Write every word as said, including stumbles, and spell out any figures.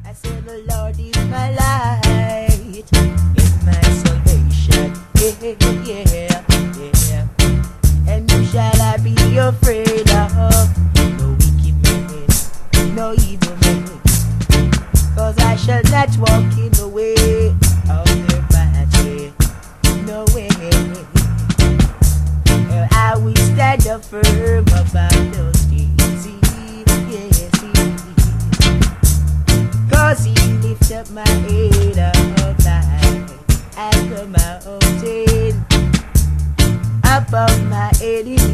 I say the Lord is my light and my salvation. Yeah, yeah, yeah. And who shall I be afraid of? No wicked man, no evil man. Cause I shall not walk in the way of their body. No way. I will stand up firm about those things. Yeah, see. Cause he lift up my head up high as the mountain. Above my head is